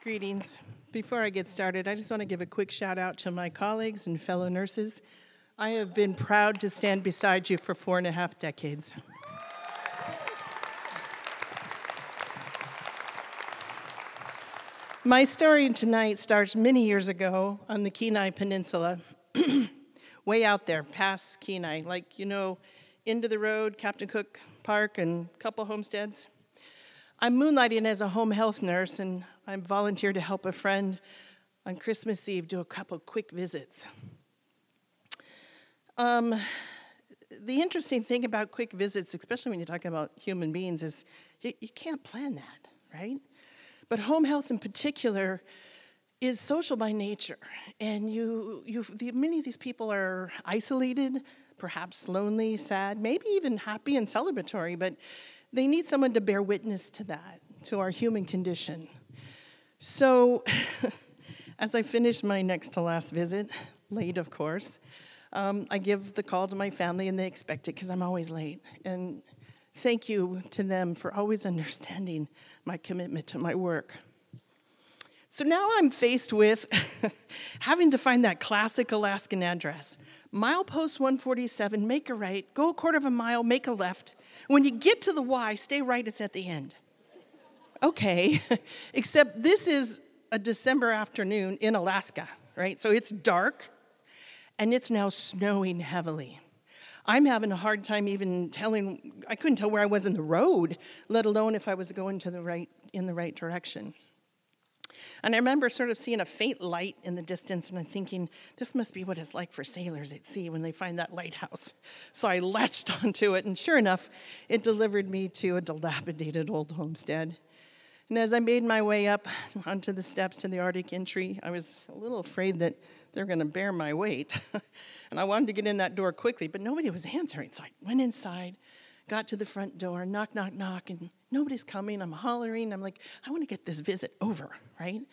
Greetings. Before I get started, I just want to give a quick shout out to my colleagues and fellow nurses. I have been proud to stand beside you for 4.5 decades. My story tonight starts many years ago on the Kenai Peninsula, way out there, past Kenai, like, into the road, Captain Cook Park, and a couple homesteads. I'm moonlighting as a home health nurse, and I'm volunteered to help a friend on Christmas Eve do a couple quick visits. The interesting thing about quick visits, especially when you talk about human beings, is you can't plan that, right? But home health in particular is social by nature, and many of these people are isolated, perhaps lonely, sad, maybe even happy and celebratory, but they need someone to bear witness to that, to our human condition. So, as I finish my next to last visit, late of course, I give the call to my family, and they expect it because I'm always late. And thank you to them for always understanding my commitment to my work. So now I'm faced with having to find that classic Alaskan address. Milepost 147, make a right, go a quarter of a mile, make a left. When you get to the Y, stay right, it's at the end. Okay, except this is a December afternoon in Alaska, right? So it's dark, and it's now snowing heavily. I'm having a hard time even I couldn't tell where I was in the road, let alone if I was going in the right direction. And I remember sort of seeing a faint light in the distance, and I'm thinking, this must be what it's like for sailors at sea when they find that lighthouse. So I latched onto it, and sure enough, it delivered me to a dilapidated old homestead. And as I made my way up onto the steps to the Arctic entry, I was a little afraid that they're going to bear my weight. And I wanted to get in that door quickly, but nobody was answering. So I went inside, got to the front door, knock, knock, knock, and nobody's coming. I'm hollering. I'm like, I want to get this visit over, right?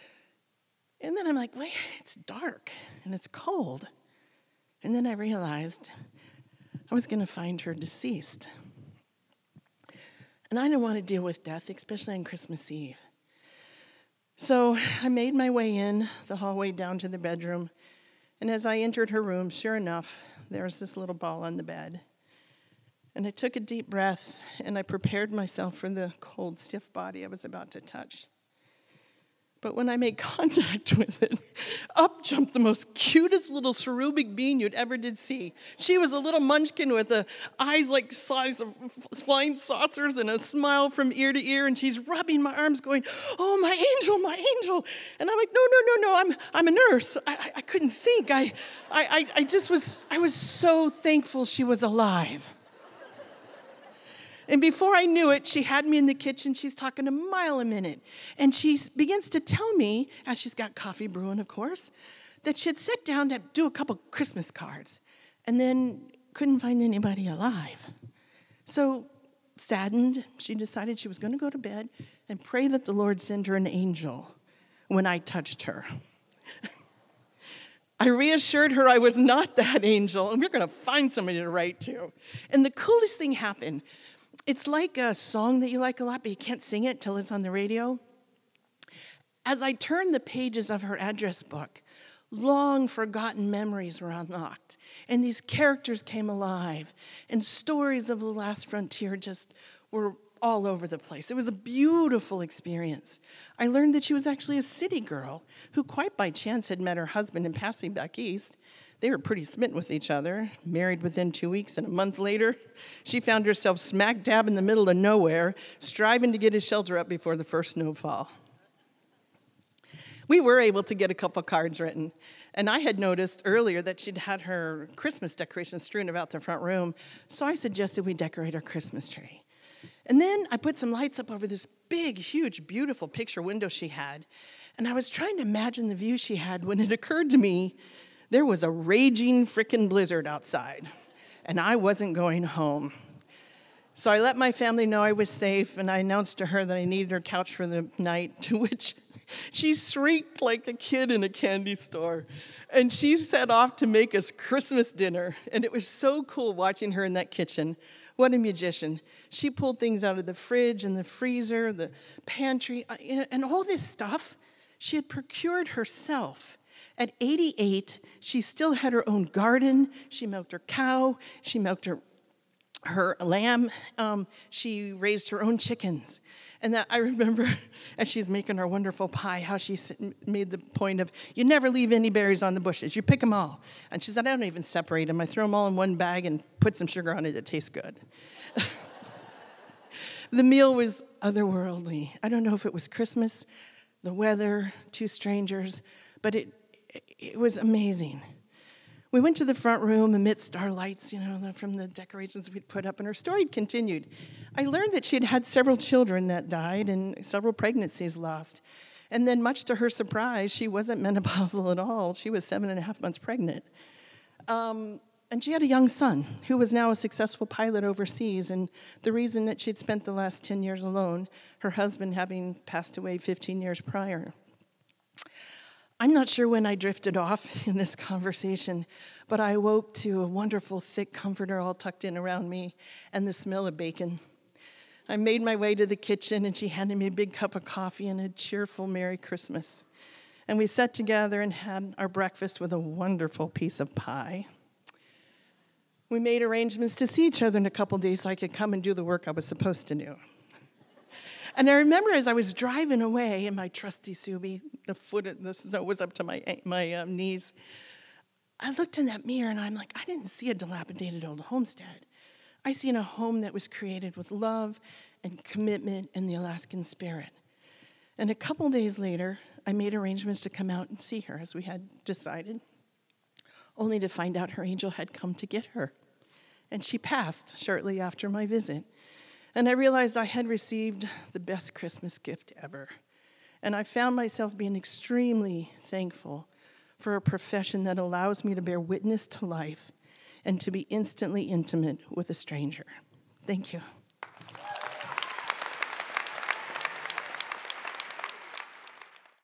And then I'm like, wait, it's dark and it's cold. And then I realized I was going to find her deceased. And I didn't want to deal with death, especially on Christmas Eve. So I made my way in the hallway down to the bedroom. And as I entered her room, sure enough, there was this little ball on the bed. And I took a deep breath, and I prepared myself for the cold, stiff body I was about to touch. But when I made contact with it, up jumped the most cutest little cherubic being you'd ever did see. She was a little munchkin with eyes like size of flying saucers and a smile from ear to ear, and she's rubbing my arms going, oh, my angel, my angel. And I'm like, no, I'm a nurse. I couldn't think. I was so thankful she was alive. And before I knew it, she had me in the kitchen. She's talking a mile a minute. And she begins to tell me, as she's got coffee brewing, of course, that she had sat down to do a couple Christmas cards and then couldn't find anybody alive. So, saddened, she decided she was going to go to bed and pray that the Lord send her an angel when I touched her. I reassured her I was not that angel, and we're going to find somebody to write to. And the coolest thing happened. It's like a song that you like a lot, but you can't sing it till it's on the radio. As I turned the pages of her address book, long forgotten memories were unlocked, and these characters came alive, and stories of the last frontier just were all over the place. It was a beautiful experience. I learned that she was actually a city girl who quite by chance had met her husband in passing back east. They were pretty smitten with each other, married within 2 weeks, and a month later, she found herself smack dab in the middle of nowhere, striving to get his shelter up before the first snowfall. We were able to get a couple cards written, and I had noticed earlier that she'd had her Christmas decorations strewn about the front room, so I suggested we decorate our Christmas tree. And then I put some lights up over this big, huge, beautiful picture window she had, and I was trying to imagine the view she had when it occurred to me there was a raging frickin' blizzard outside, and I wasn't going home. So I let my family know I was safe, and I announced to her that I needed her couch for the night, to which she shrieked like a kid in a candy store. And she set off to make us Christmas dinner, and it was so cool watching her in that kitchen. What a magician. She pulled things out of the fridge and the freezer, the pantry, and all this stuff She had procured herself. At 88, she still had her own garden. She milked her cow. She milked her lamb. She raised her own chickens. And that I remember, as she's making her wonderful pie, how she made the point of, you never leave any berries on the bushes. You pick them all. And she said, I don't even separate them. I throw them all in one bag and put some sugar on it. It tastes good. The meal was otherworldly. I don't know if it was Christmas, the weather, two strangers, but it was amazing. We went to the front room amidst our lights, from the decorations we'd put up, and her story continued. I learned that she'd had several children that died and several pregnancies lost. And then, much to her surprise, she wasn't menopausal at all. She was 7.5 months pregnant. And she had a young son who was now a successful pilot overseas. And the reason that she'd spent the last 10 years alone, her husband having passed away 15 years prior. I'm not sure when I drifted off in this conversation, but I awoke to a wonderful, thick comforter all tucked in around me and the smell of bacon. I made my way to the kitchen, and she handed me a big cup of coffee and a cheerful Merry Christmas. And we sat together and had our breakfast with a wonderful piece of pie. We made arrangements to see each other in a couple days so I could come and do the work I was supposed to do. And I remember as I was driving away in my trusty Subi, the snow was up to my knees, I looked in that mirror and I'm like, I didn't see a dilapidated old homestead. I seen a home that was created with love and commitment and the Alaskan spirit. And a couple days later, I made arrangements to come out and see her as we had decided, only to find out her angel had come to get her. And she passed shortly after my visit. And I realized I had received the best Christmas gift ever. And I found myself being extremely thankful for a profession that allows me to bear witness to life and to be instantly intimate with a stranger. Thank you.